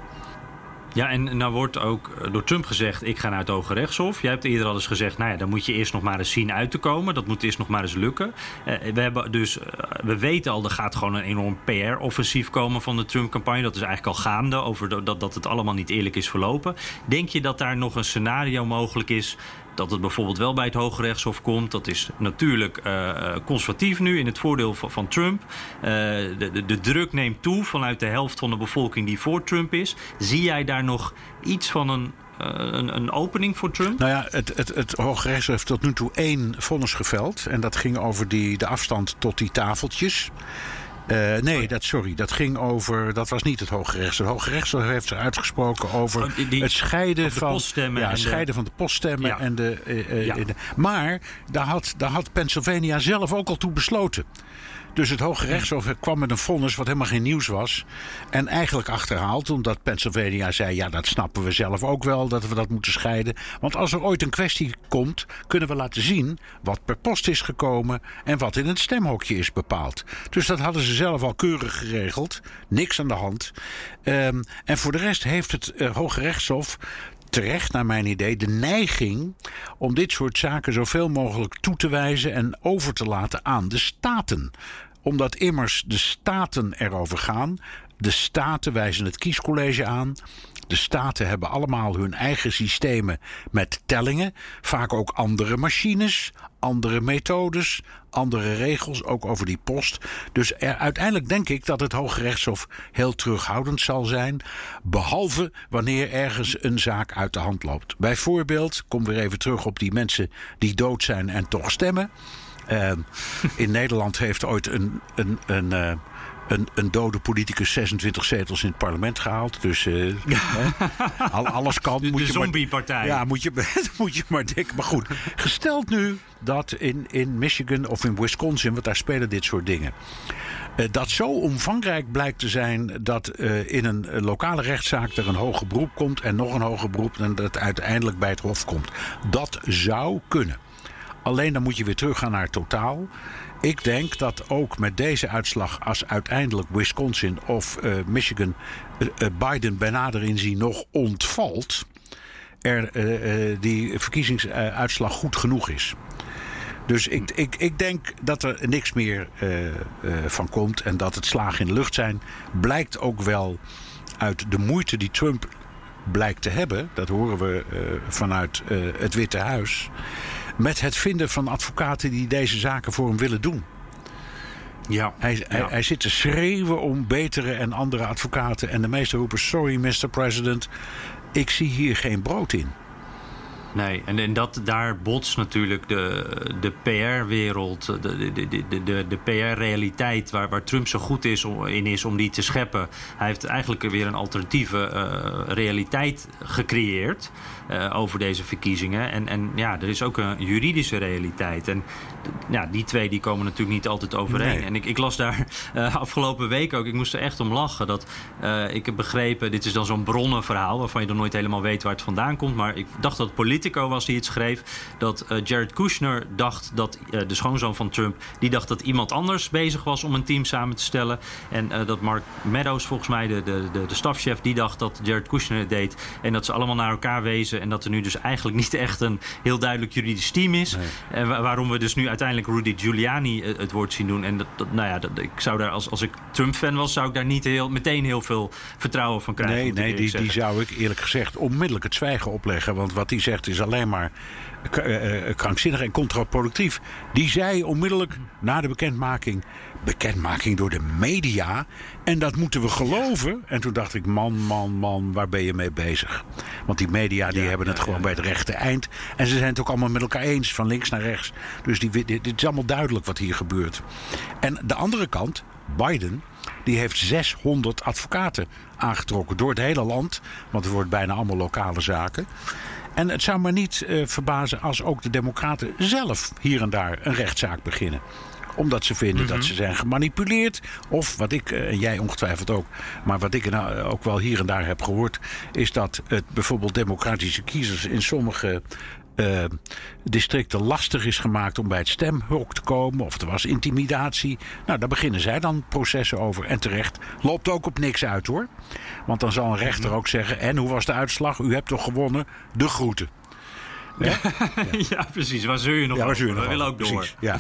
Ja, en nou wordt ook door Trump gezegd, ik ga naar het Hoge Rechtshof. Jij hebt eerder al eens gezegd, nou ja, dan moet je eerst nog maar eens zien uit te komen. Dat moet eerst nog maar eens lukken. Uh, we, hebben dus, uh, we weten al, er gaat gewoon een enorm P R-offensief komen van de Trump-campagne. Dat is eigenlijk al gaande, over de, dat, dat het allemaal niet eerlijk is verlopen. Denk je dat daar nog een scenario mogelijk is dat het bijvoorbeeld wel bij het Hoge Rechtshof komt? Dat is natuurlijk uh, conservatief nu in het voordeel van, van Trump. Uh, de, de, de druk neemt toe vanuit de helft van de bevolking die voor Trump is. Zie jij daar nog iets van een, uh, een, een opening voor Trump? Nou ja, het, het, het Hoge Rechtshof heeft tot nu toe één vonnis geveld. En dat ging over die, de afstand tot die tafeltjes. Uh, nee, dat, sorry, dat ging over. Dat was niet het Hoge Rechtshof. Het Hoge Rechtshof heeft zich uitgesproken over oh, die, die, het scheiden van. poststemmen ja, en scheiden de, van de poststemmen ja. en de. Uh, uh, ja. de maar daar had, daar had Pennsylvania zelf ook al toe besloten. Dus het Hoge Rechtshof kwam met een vonnis wat helemaal geen nieuws was. En eigenlijk achterhaald, omdat Pennsylvania zei, ja, dat snappen we zelf ook wel, dat we dat moeten scheiden. Want als er ooit een kwestie komt, kunnen we laten zien wat per post is gekomen en wat in het stemhokje is bepaald. Dus dat hadden ze zelf al keurig geregeld. Niks aan de hand. Um, en voor de rest heeft het uh, Hoge Rechtshof terecht, naar mijn idee, de neiging om dit soort zaken zoveel mogelijk toe te wijzen en over te laten aan de staten. Omdat immers de staten erover gaan. De staten wijzen het kiescollege aan. De staten hebben allemaal hun eigen systemen met tellingen. Vaak ook andere machines, andere methodes, andere regels, ook over die post. Dus er, uiteindelijk denk ik dat het Hoge Rechtshof heel terughoudend zal zijn. Behalve wanneer ergens een zaak uit de hand loopt. Bijvoorbeeld, kom weer even terug op die mensen die dood zijn en toch stemmen. Uh, in Nederland heeft ooit een, een, een, uh, een, een dode politicus zesentwintig zetels in het parlement gehaald. Dus uh, hè, alles kan. De, moet de je zombiepartij. Ja, moet je, moet je maar denken. Maar goed, gesteld nu dat in, in Michigan of in Wisconsin, want daar spelen dit soort dingen. Uh, dat zo omvangrijk blijkt te zijn dat uh, in een uh, lokale rechtszaak er een hoger beroep komt en nog een hoger beroep en dat het uiteindelijk bij het Hof komt. Dat zou kunnen. Alleen dan moet je weer teruggaan naar het totaal. Ik denk dat ook met deze uitslag, als uiteindelijk Wisconsin of uh, Michigan uh, Biden bij nader inzien nog ontvalt, er uh, uh, die verkiezingsuitslag goed genoeg is. Dus ik, ik, ik denk dat er niks meer uh, uh, van komt en dat het slagen in de lucht zijn. Blijkt ook wel uit de moeite die Trump blijkt te hebben. Dat horen we uh, vanuit uh, het Witte Huis. Met het vinden van advocaten die deze zaken voor hem willen doen. Ja, hij, ja. hij, hij zit te schreeuwen om betere en andere advocaten. En de meesten roepen, sorry mister President, ik zie hier geen brood in. Nee, en, en dat, daar botst natuurlijk de, de P R-wereld, de, de, de, de, de P R-realiteit waar, waar Trump zo goed is om, in is om die te scheppen. Hij heeft eigenlijk weer een alternatieve uh, realiteit gecreëerd uh, over deze verkiezingen. En, en ja, er is ook een juridische realiteit. En ja, die twee die komen natuurlijk niet altijd overeen. Nee. En ik, ik las daar uh, afgelopen week ook, ik moest er echt om lachen. Dat uh, ik heb begrepen, dit is dan zo'n bronnenverhaal waarvan je dan nooit helemaal weet waar het vandaan komt. Maar ik dacht dat politici Politico was die het schreef, dat uh, Jared Kushner dacht dat, uh, de schoonzoon van Trump, die dacht dat iemand anders bezig was om een team samen te stellen. En uh, dat Mark Meadows, volgens mij de, de, de, de stafchef, die dacht dat Jared Kushner het deed. En dat ze allemaal naar elkaar wezen en dat er nu dus eigenlijk niet echt een heel duidelijk juridisch team is. Nee. En wa- waarom we dus nu uiteindelijk Rudy Giuliani uh, het woord zien doen. En dat, dat, nou ja, dat, ik zou daar, als, als ik Trump-fan was, zou ik daar niet heel, meteen heel veel vertrouwen van krijgen. Nee, nee die, die zou ik eerlijk gezegd onmiddellijk het zwijgen opleggen. Want wat hij zegt is alleen maar k- uh, krankzinnig en contraproductief. Die zei onmiddellijk na de bekendmaking, bekendmaking door de media. En dat moeten we geloven. En toen dacht ik, man, man, man, waar ben je mee bezig? Want die media die ja, hebben het ja, gewoon ja, bij het rechte eind. En ze zijn het ook allemaal met elkaar eens, van links naar rechts. Dus die, dit, dit is allemaal duidelijk wat hier gebeurt. En de andere kant, Biden, die heeft zeshonderd advocaten aangetrokken door het hele land. Want het wordt bijna allemaal lokale zaken. En het zou me niet uh, verbazen als ook de democraten zelf hier en daar een rechtszaak beginnen. Omdat ze vinden mm-hmm. dat ze zijn gemanipuleerd. Of wat ik, en jij ongetwijfeld ook, maar wat ik nou ook wel hier en daar heb gehoord, is dat het bijvoorbeeld democratische kiezers in sommige Uh, districten lastig is gemaakt om bij het stemhok te komen. Of er was intimidatie. Nou, daar beginnen zij dan processen over. En terecht, loopt ook op niks uit hoor. Want dan zal een rechter ook zeggen, en hoe was de uitslag? U hebt toch gewonnen? De groeten. Ja, ja. ja precies. Waar zul je nog ja, over? Je nog We willen ook door. Precies, ja.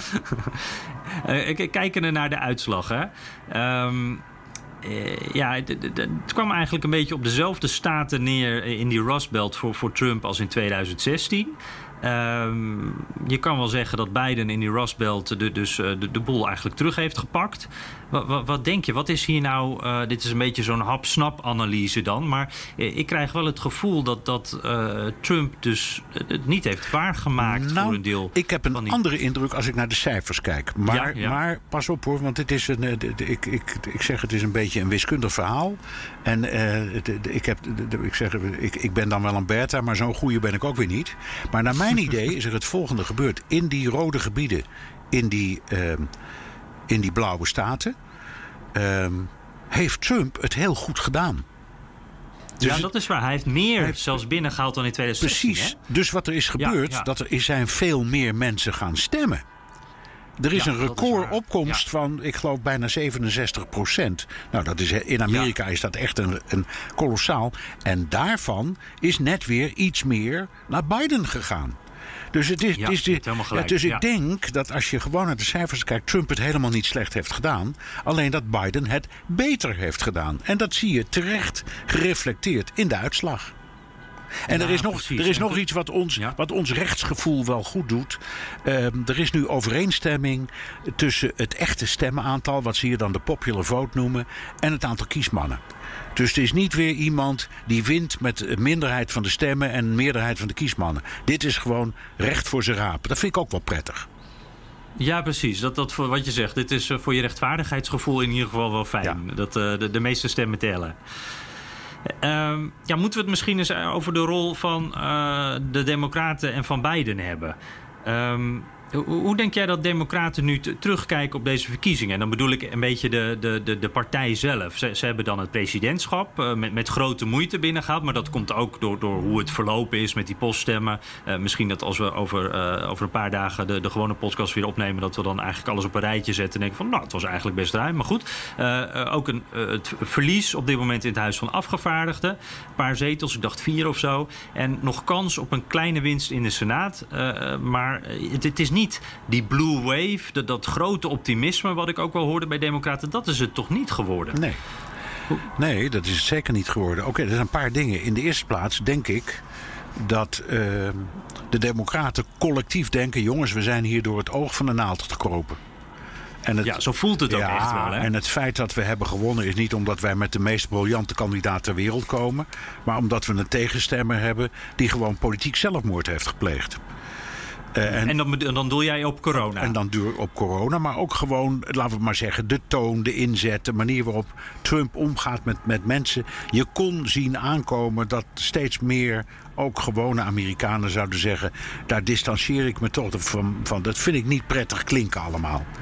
uh, kijken naar de uitslag, hè. Um, Uh, ja, het, het, het kwam eigenlijk een beetje op dezelfde staten neer in die Rust Belt voor, voor Trump als in twintig zestien. Um, je kan wel zeggen dat Biden in die Rust Belt de, dus uh, de, de boel eigenlijk terug heeft gepakt. Wat, wat, wat denk je? Wat is hier nou... Uh, dit is een beetje zo'n hap-snap-analyse dan. Maar uh, ik krijg wel het gevoel dat, dat uh, Trump dus het niet heeft waargemaakt nou, voor een deel. Ik heb een van die... andere indruk als ik naar de cijfers kijk. Maar, ja, ja. maar pas op hoor, want het is een, uh, de, de, ik, ik, ik zeg het is een beetje een wiskundig verhaal. En uh, de, de, ik, heb, de, de, ik, zeg, ik, ik ben dan wel een beta, maar zo'n goeie ben ik ook weer niet. Maar naar mijn idee is er het volgende gebeurd. In die rode gebieden, in die, uh, in die blauwe staten, uh, heeft Trump het heel goed gedaan. Dus ja, dat is waar. Hij heeft meer hij heeft, zelfs binnengehaald dan in twintig zestien. Precies. Hè? Dus wat er is gebeurd, ja, ja. dat er zijn veel meer mensen gaan stemmen. Er is ja, een recordopkomst ja. van, ik geloof, bijna zevenenzestig procent. Nou, dat is, in Amerika ja. is dat echt een, een kolossaal. En daarvan is net weer iets meer naar Biden gegaan. Dus, het is, ja, het is de, ja, dus ja. ik denk dat als je gewoon naar de cijfers kijkt, Trump het helemaal niet slecht heeft gedaan. Alleen dat Biden het beter heeft gedaan. En dat zie je terecht gereflecteerd in de uitslag. En ja, er is nog, precies, er is nog iets wat ons, ja. wat ons rechtsgevoel wel goed doet. Uh, er is nu overeenstemming tussen het echte stemmenaantal, wat ze hier dan de popular vote noemen, en het aantal kiesmannen. Dus het is niet weer iemand die wint met een minderheid van de stemmen en een meerderheid van de kiesmannen. Dit is gewoon recht voor zijn raap. Dat vind ik ook wel prettig. Ja, precies. Dat, dat voor wat je zegt. Dit is voor je rechtvaardigheidsgevoel in ieder geval wel fijn. Ja. Dat uh, de, de meeste stemmen tellen. Um, ja, moeten we het misschien eens over de rol van uh, de Democraten en van Biden hebben? Um, hoe, hoe denk jij dat Democraten nu t- terugkijken op deze verkiezingen? En dan bedoel ik een beetje de, de, de, de partij zelf. Ze, ze hebben dan het presidentschap uh, met, met grote moeite binnengehaald. Maar dat komt ook door, door hoe het verlopen is met die poststemmen. Uh, misschien dat als we over, uh, over een paar dagen de, de gewone podcast weer opnemen, dat we dan eigenlijk alles op een rijtje zetten en denken van, nou, het was eigenlijk best ruim. Maar goed, uh, uh, ook een, uh, het verlies op dit moment in het Huis van Afgevaardigden. Een paar zetels, ik dacht vier of zo. En nog kans op een kleine winst in de Senaat. Uh, maar het, het is niet die blue wave, dat, dat grote optimisme wat ik ook wel hoorde bij Democraten, dat is het toch niet geworden? Nee. Nee, dat is het zeker niet geworden. Oké, okay, er zijn een paar dingen. In de eerste plaats denk ik dat uh, de Democraten collectief denken, jongens, we zijn hier door het oog van de naald gekropen. En het, ja, zo voelt het ook ja, echt wel. Hè? En het feit dat we hebben gewonnen is niet omdat wij met de meest briljante kandidaat ter wereld komen, maar omdat we een tegenstemmer hebben die gewoon politiek zelfmoord heeft gepleegd. Uh, en, en dan, dan doel jij op corona? En dan doe ik op corona, maar ook gewoon, laten we maar zeggen, de toon, de inzet, de manier waarop Trump omgaat met, met mensen. Je kon zien aankomen dat steeds meer ook gewone Amerikanen zouden zeggen, daar distancieer ik me toch van, van. Dat vind ik niet prettig klinken allemaal.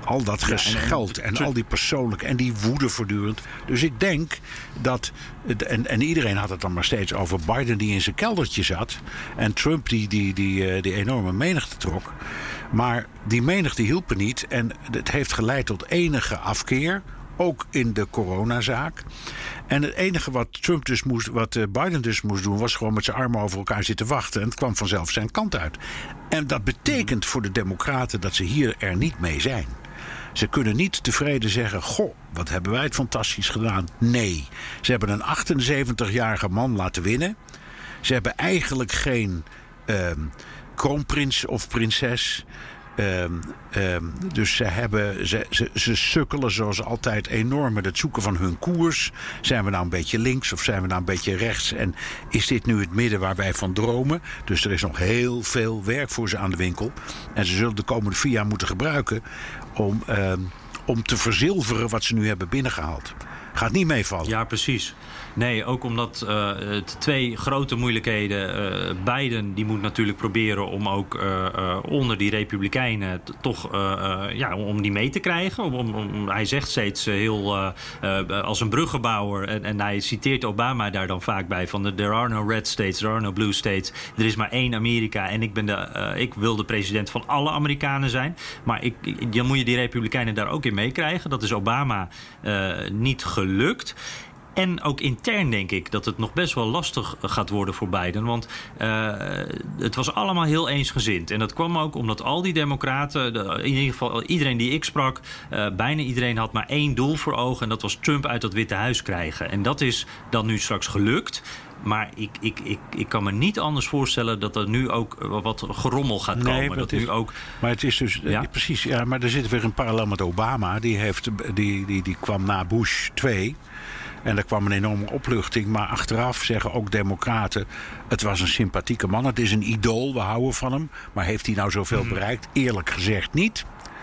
Al dat gescheld ja, en, en, en al die persoonlijke en die woede voortdurend. Dus ik denk dat... En, en iedereen had het dan maar steeds over Biden die in zijn keldertje zat. En Trump die die, die, die enorme menigte trok. Maar die menigte hielp er niet. En het heeft geleid tot enige afkeer. Ook in de coronazaak. En het enige wat Trump dus moest, wat Biden dus moest doen, was gewoon met zijn armen over elkaar zitten wachten. En het kwam vanzelf zijn kant uit. En dat betekent voor de Democraten dat ze hier er niet mee zijn. Ze kunnen niet tevreden zeggen, goh, wat hebben wij het fantastisch gedaan. Nee, ze hebben een achtenzeventigjarige man laten winnen. Ze hebben eigenlijk geen uh, kroonprins of prinses. Um, um, dus ze, hebben, ze, ze, ze sukkelen zoals altijd enorm met het zoeken van hun koers. Zijn we nou een beetje links of zijn we nou een beetje rechts? En is dit nu het midden waar wij van dromen? Dus er is nog heel veel werk voor ze aan de winkel. En ze zullen de komende vier jaar moeten gebruiken om, um, om te verzilveren wat ze nu hebben binnengehaald. Gaat niet meevallen. Ja, precies. Nee, ook omdat uh, twee grote moeilijkheden. Uh, Biden die moet natuurlijk proberen om ook uh, uh, onder die Republikeinen t- toch uh, uh, ja, om die mee te krijgen. Om, om, om, hij zegt steeds uh, heel uh, uh, als een bruggenbouwer. En, en hij citeert Obama daar dan vaak bij van there are no red states, there are no blue states. Er is maar één Amerika en ik ben de, uh, ik wil de president van alle Amerikanen zijn. Maar ik, dan moet je die Republikeinen daar ook in meekrijgen. Dat is Obama uh, niet gelukt. En ook intern denk ik dat het nog best wel lastig gaat worden voor Biden. Want uh, het was allemaal heel eensgezind. En dat kwam ook omdat al die democraten, de, in ieder geval iedereen die ik sprak, uh, bijna iedereen had maar één doel voor ogen. En dat was Trump uit dat Witte Huis krijgen. En dat is dan nu straks gelukt. Maar ik, ik, ik, ik kan me niet anders voorstellen dat er nu ook wat gerommel gaat komen. Nee, maar, dat het is, nu ook, maar het is dus... Ja? Precies, ja, maar er zit weer een parallel met Obama. Die, heeft, die, die, die kwam na Bush twee... En er kwam een enorme opluchting. Maar achteraf zeggen ook democraten, het was een sympathieke man. Het is een idool, we houden van hem. Maar heeft hij nou zoveel mm. bereikt? Eerlijk gezegd niet.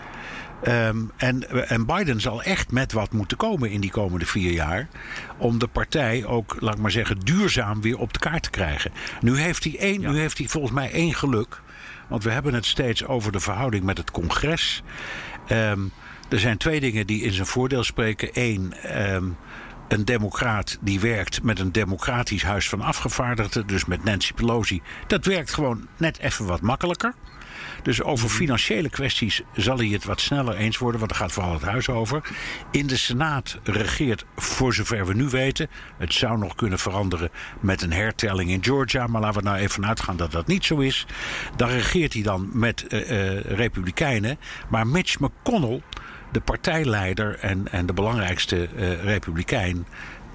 Um, en, en Biden zal echt met wat moeten komen in die komende vier jaar. Om de partij ook, laat ik maar zeggen, duurzaam weer op de kaart te krijgen. Nu heeft hij, één, ja. nu heeft hij volgens mij één geluk. Want we hebben het steeds over de verhouding met het congres. Um, er zijn twee dingen die in zijn voordeel spreken. Eén... Um, Een democraat die werkt met een democratisch huis van afgevaardigden, dus met Nancy Pelosi, dat werkt gewoon net even wat makkelijker. Dus over financiële kwesties zal hij het wat sneller eens worden, want daar gaat vooral het huis over. In de Senaat regeert, voor zover we nu weten, het zou nog kunnen veranderen met een hertelling in Georgia, maar laten we nou even uitgaan dat dat niet zo is. Dan regeert hij dan met uh, uh, Republikeinen, maar Mitch McConnell, de partijleider en, en de belangrijkste uh, republikein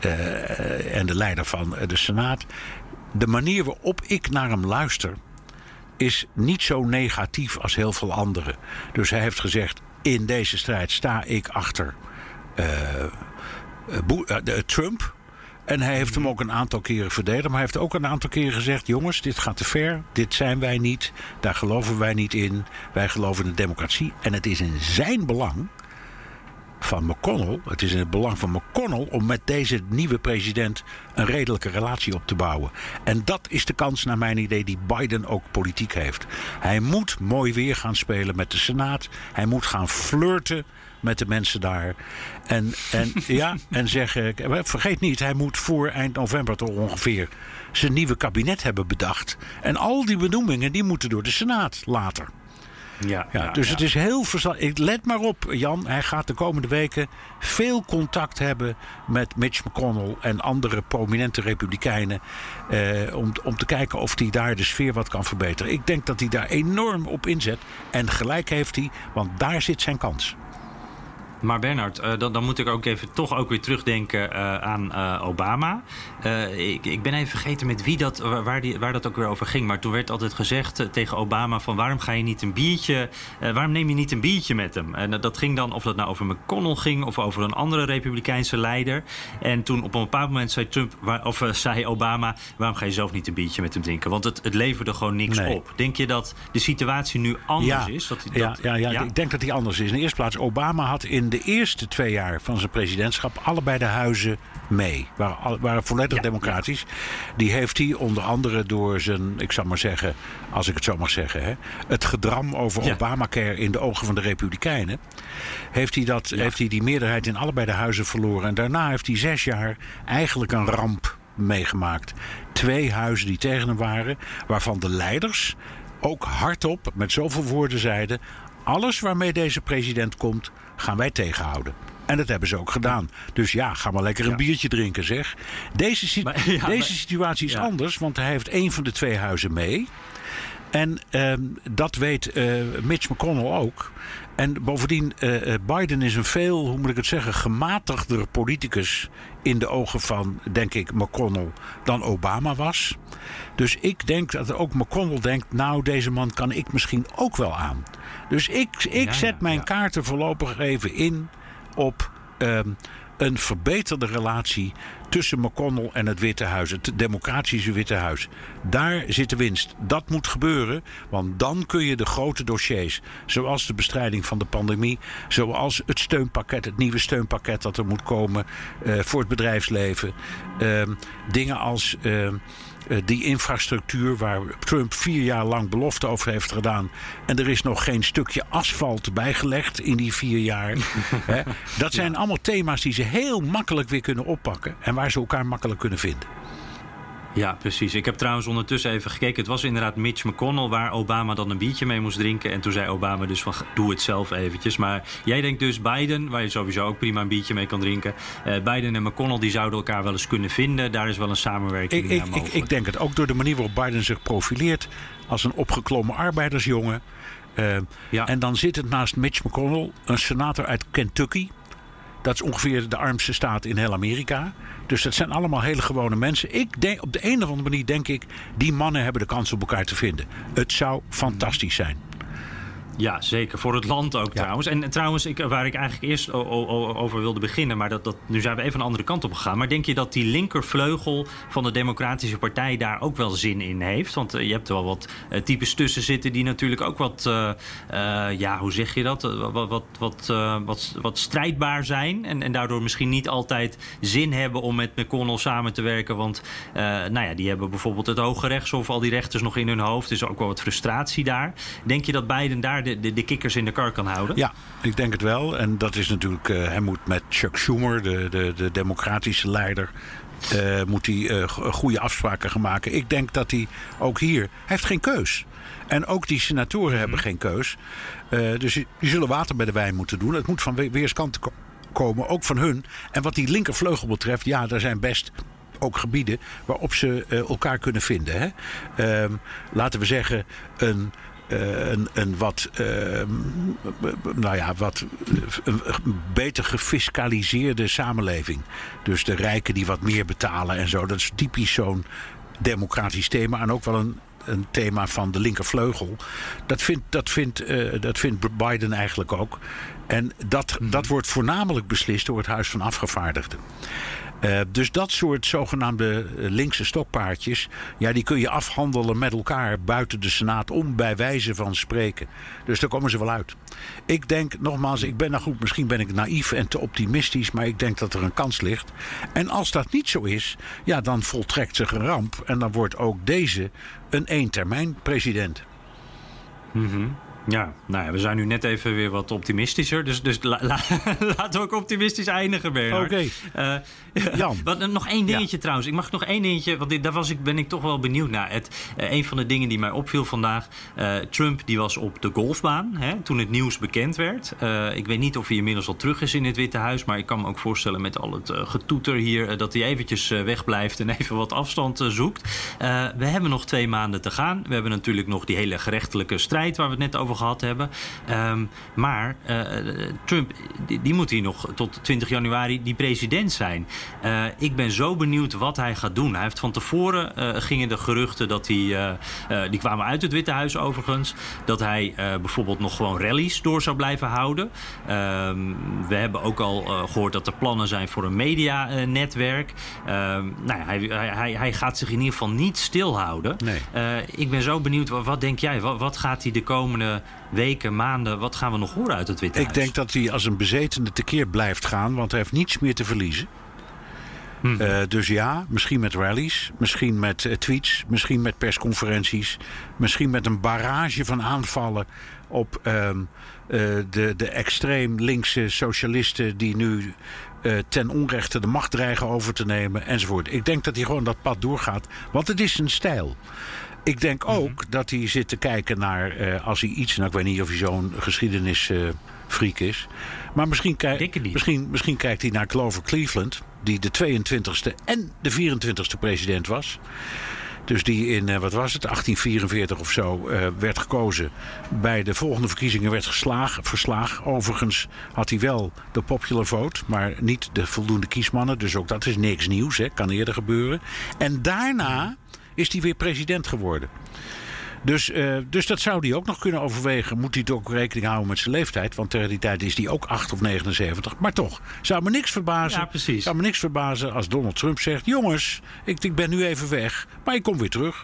uh, en de leider van uh, de Senaat. De manier waarop ik naar hem luister is niet zo negatief als heel veel anderen. Dus hij heeft gezegd, in deze strijd sta ik achter uh, uh, uh, Trump. En hij heeft hem ook een aantal keren verdedigd. Maar hij heeft ook een aantal keren gezegd, jongens, dit gaat te ver. Dit zijn wij niet. Daar geloven wij niet in. Wij geloven in de democratie. En het is in zijn belang van McConnell, het is in het belang van McConnell om met deze nieuwe president een redelijke relatie op te bouwen. En dat is de kans, naar mijn idee, die Biden ook politiek heeft. Hij moet mooi weer gaan spelen met de Senaat. Hij moet gaan flirten met de mensen daar. En, en, ja, en zeggen, vergeet niet, hij moet voor eind november toch ongeveer zijn nieuwe kabinet hebben bedacht. En al die benoemingen, die moeten door de Senaat later. Ja, ja, ja, dus ja. Het is heel verstandig. Let maar op, Jan. Hij gaat de komende weken veel contact hebben met Mitch McConnell en andere prominente republikeinen. Eh, om, om te kijken of hij daar de sfeer wat kan verbeteren. Ik denk dat hij daar enorm op inzet. En gelijk heeft hij, want daar zit zijn kans. Maar Bernard, uh, dan, dan moet ik ook even toch ook weer terugdenken uh, aan uh, Obama. Uh, ik, ik ben even vergeten met wie dat, waar, die, waar dat ook weer over ging. Maar toen werd altijd gezegd uh, tegen Obama van waarom ga je niet een biertje, uh, waarom neem je niet een biertje met hem? En uh, dat ging dan, of dat nou over McConnell ging of over een andere republikeinse leider. En toen op een bepaald moment zei Trump, waar, of uh, zei Obama, waarom ga je zelf niet een biertje met hem drinken? Want het, het leverde gewoon niks nee. op. Denk je dat de situatie nu anders ja, is? Dat, ja, dat, ja, ja, ja, ik denk dat die anders is. In de eerste plaats, Obama had in de eerste twee jaar van zijn presidentschap allebei de huizen mee. Waren, waren volledig ja, democratisch. Ja. Die heeft hij onder andere door zijn, ik zal maar zeggen, als ik het zo mag zeggen, hè, het gedram over ja. Obamacare in de ogen van de Republikeinen. Heeft hij, dat, ja. heeft hij die meerderheid in allebei de huizen verloren. En daarna heeft hij zes jaar eigenlijk een ramp meegemaakt. Twee huizen die tegen hem waren, waarvan de leiders ook hardop met zoveel woorden zeiden: alles waarmee deze president komt, gaan wij tegenhouden. En dat hebben ze ook gedaan. Dus ja, ga maar lekker een ja. biertje drinken, zeg. Deze, si- maar, ja, deze maar, situatie is ja. anders, want hij heeft één van de twee huizen mee. En uh, dat weet uh, Mitch McConnell ook. En bovendien, uh, Biden is een veel, hoe moet ik het zeggen, gematigder politicus in de ogen van, denk ik, McConnell dan Obama was. Dus ik denk dat ook McConnell denkt, nou, deze man kan ik misschien ook wel aan. Dus ik, ik ja, zet mijn ja. kaarten voorlopig even in op um, een verbeterde relatie tussen McConnell en het Witte Huis, het democratische Witte Huis. Daar zit de winst. Dat moet gebeuren, want dan kun je de grote dossiers, zoals de bestrijding van de pandemie, zoals het steunpakket, het nieuwe steunpakket dat er moet komen uh, voor het bedrijfsleven, uh, dingen als Uh, Uh, die infrastructuur waar Trump vier jaar lang belofte over heeft gedaan. En er is nog geen stukje asfalt bijgelegd in die vier jaar. Hè? Dat zijn ja. allemaal thema's die ze heel makkelijk weer kunnen oppakken. En waar ze elkaar makkelijk kunnen vinden. Ja, precies. Ik heb trouwens ondertussen even gekeken. Het was inderdaad Mitch McConnell waar Obama dan een biertje mee moest drinken. En toen zei Obama dus van, doe het zelf eventjes. Maar jij denkt dus Biden, waar je sowieso ook prima een biertje mee kan drinken. Uh, Biden en McConnell, die zouden elkaar wel eens kunnen vinden. Daar is wel een samenwerking ik, ik, mogelijk. Ik, ik denk het ook door de manier waarop Biden zich profileert als een opgeklommen arbeidersjongen. Uh, ja. En dan zit het naast Mitch McConnell, een senator uit Kentucky. Dat is ongeveer de armste staat in heel Amerika. Dus dat zijn allemaal hele gewone mensen. Ik denk, op de een of andere manier denk ik, die mannen hebben de kans om elkaar te vinden. Het zou fantastisch zijn. Ja, zeker. Voor het land ook ja. trouwens. En trouwens, ik, waar ik eigenlijk eerst o- o- over wilde beginnen, maar dat, dat, nu zijn we even een andere kant op gegaan. Maar denk je dat die linkervleugel van de Democratische Partij daar ook wel zin in heeft? Want uh, je hebt er wel wat uh, types tussen zitten die natuurlijk ook wat, uh, uh, ja, hoe zeg je dat? Uh, wat, wat, wat, uh, wat, wat strijdbaar zijn. En, en daardoor misschien niet altijd zin hebben om met McConnell samen te werken. Want uh, nou ja, die hebben bijvoorbeeld het Hoge Rechtshof, al die rechters nog in hun hoofd. Er is ook wel wat frustratie daar. Denk je dat Biden daar de De, de kikkers in de kar kan houden? Ja, ik denk het wel. En dat is natuurlijk, uh, hij moet met Chuck Schumer, de, de, de democratische leider, uh, moet hij uh, goede afspraken gaan maken. Ik denk dat hij ook hier, hij heeft geen keus. En ook die senatoren mm-hmm. hebben geen keus. Uh, dus die, die zullen water bij de wijn moeten doen. Het moet van we- weerskanten ko- komen, ook van hun. En wat die linkervleugel betreft, ja, daar zijn best ook gebieden waarop ze uh, elkaar kunnen vinden. Hè? Uh, laten we zeggen, een Uh, een, een wat, uh, nou ja, wat een beter gefiscaliseerde samenleving. Dus de rijken die wat meer betalen en zo. Dat is typisch zo'n democratisch thema. En ook wel een, een thema van de linkervleugel. Dat vindt, dat vindt, uh, dat vindt Biden eigenlijk ook. En dat, mm-hmm. dat wordt voornamelijk beslist door het Huis van Afgevaardigden. Uh, dus dat soort zogenaamde linkse stokpaardjes, ja, die kun je afhandelen met elkaar buiten de Senaat om, bij wijze van spreken. Dus daar komen ze wel uit. Ik denk, nogmaals, ik ben nou goed, misschien ben ik naïef en te optimistisch, maar ik denk dat er een kans ligt. En als dat niet zo is, ja, dan voltrekt zich een ramp en dan wordt ook deze een eentermijn president. Mm-hmm. Ja, nou ja, we zijn nu net even weer wat optimistischer. Dus, dus la, la, laten we ook optimistisch eindigen, Bernhard. Oké. Okay. Uh, Jan. Wat, nog één dingetje ja. trouwens. Ik mag nog één dingetje, want dit, daar was ik, ben ik toch wel benieuwd naar. Het, uh, een van de dingen die mij opviel vandaag. Uh, Trump die was op de golfbaan hè, toen het nieuws bekend werd. Uh, ik weet niet of hij inmiddels al terug is in het Witte Huis. Maar ik kan me ook voorstellen met al het uh, getoeter hier, Uh, dat hij eventjes uh, wegblijft en even wat afstand uh, zoekt. Uh, we hebben nog twee maanden te gaan. We hebben natuurlijk nog die hele gerechtelijke strijd waar we het net over gehad hebben. Um, maar uh, Trump, die, die moet hier nog tot twintig januari die president zijn. Uh, ik ben zo benieuwd wat hij gaat doen. Hij heeft van tevoren uh, gingen de geruchten dat hij, uh, uh, die kwamen uit het Witte Huis overigens, dat hij uh, bijvoorbeeld nog gewoon rallies door zou blijven houden. Um, we hebben ook al uh, gehoord dat er plannen zijn voor een medianetwerk. Uh, nou ja, hij, hij, hij gaat zich in ieder geval niet stilhouden. Nee. Uh, ik ben zo benieuwd, wat, wat denk jij? Wat, wat gaat hij de komende weken, maanden, wat gaan we nog horen uit het Witte Huis? Ik denk dat hij als een bezetene tekeer blijft gaan, want hij heeft niets meer te verliezen. Hmm. Uh, dus ja, misschien met rallies, misschien met uh, tweets, misschien met persconferenties, misschien met een barrage van aanvallen op uh, uh, de, de extreem linkse socialisten die nu uh, ten onrechte de macht dreigen over te nemen enzovoort. Ik denk dat hij gewoon dat pad doorgaat, want het is zijn stijl. Ik denk ook mm-hmm. dat hij zit te kijken naar, uh, als hij iets, nou ik weet niet of hij zo'n geschiedenisfreak uh, is, maar misschien, kijk, misschien, misschien kijkt hij naar Grover Cleveland, die de tweeëntwintigste en de vierentwintigste president was. Dus die in, uh, wat was het, achttien vierenveertig of zo uh, werd gekozen. Bij de volgende verkiezingen werd geslagen, verslagen. Overigens had hij wel de popular vote, maar niet de voldoende kiesmannen. Dus ook dat is niks nieuws, hè, kan eerder gebeuren. En daarna is hij weer president geworden. Dus, uh, dus dat zou hij ook nog kunnen overwegen. Moet hij toch ook rekening houden met zijn leeftijd? Want tegen die tijd is hij ook acht of negenenzeventig. Maar toch, zou me niks verbazen. Ja, precies. Zou me niks verbazen als Donald Trump zegt: jongens, ik, ik ben nu even weg, maar ik kom weer terug.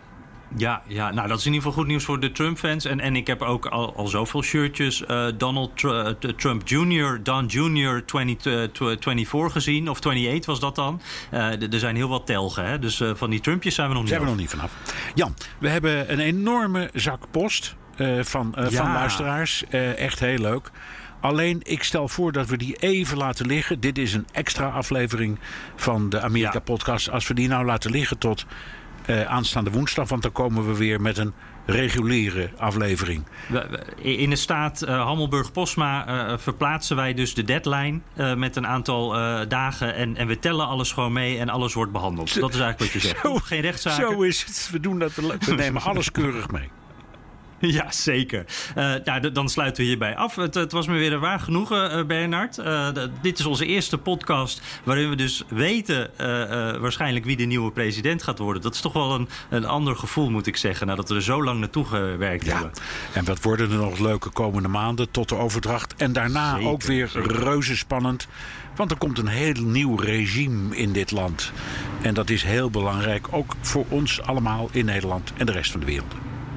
Ja, ja, nou dat is in ieder geval goed nieuws voor de Trump-fans. En, en ik heb ook al, al zoveel shirtjes uh, Donald Tr- uh, Trump junior, Don junior eenentwintig gezien. Of eenentwintig was dat dan. Uh, d- er zijn heel wat telgen, hè? Dus uh, van die Trumpjes zijn we nog niet Zijn we af. nog niet vanaf. Jan, we hebben een enorme zak post uh, van, uh, ja. van luisteraars. Uh, echt heel leuk. Alleen, ik stel voor dat we die even laten liggen. Dit is een extra aflevering van de Amerika-podcast. Ja. Als we die nou laten liggen tot Uh, aanstaande woensdag, want dan komen we weer met een reguliere aflevering. In de staat uh, Hammelburg-Posma uh, verplaatsen wij dus de deadline uh, met een aantal uh, dagen en, en we tellen alles gewoon mee en alles wordt behandeld. Dat is eigenlijk wat je zegt. Zo, geen rechtszaken. Zo is het. We doen dat. We nemen alles keurig mee. Ja, zeker. Uh, nou, d- dan sluiten we hierbij af. Het, het was me weer een waar genoegen, uh, Bernard. Uh, d- dit is onze eerste podcast waarin we dus weten uh, uh, waarschijnlijk wie de nieuwe president gaat worden. Dat is toch wel een, een ander gevoel, moet ik zeggen, nadat we er zo lang naartoe gewerkt ja. hebben. En wat worden er nog leuke komende maanden tot de overdracht. En daarna zeker, ook weer zeker. reuze spannend. Want er komt een heel nieuw regime in dit land. En dat is heel belangrijk, ook voor ons allemaal in Nederland en de rest van de wereld.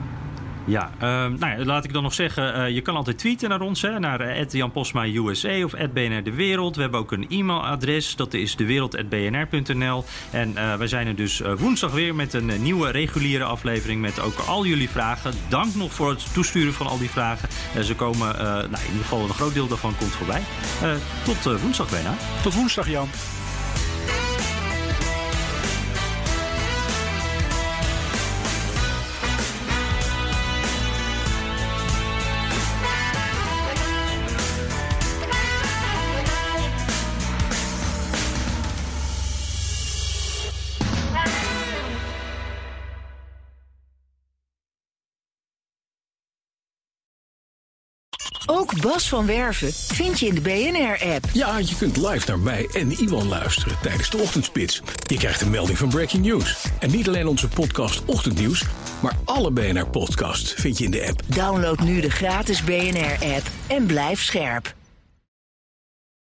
Ja, uh, nou ja, laat ik dan nog zeggen, uh, je kan altijd tweeten naar ons, hè, naar at Jan Posma U S A of at B N R De Wereld. We hebben ook een e-mailadres, dat is dewereld at b n r punt n l. En uh, wij zijn er dus uh, woensdag weer met een uh, nieuwe reguliere aflevering met ook al jullie vragen. Dank nog voor het toesturen van al die vragen. Uh, ze komen, uh, nou, in ieder geval een groot deel daarvan komt voorbij. Uh, tot uh, woensdag bijna. Tot woensdag, Jan. Ook Bas van Werven vind je in de B N R-app. Ja, je kunt live naar mij en Iwan luisteren tijdens de ochtendspits. Je krijgt een melding van Breaking News. En niet alleen onze podcast Ochtendnieuws, maar alle B N R-podcasts vind je in de app. Download nu de gratis B N R-app en blijf scherp.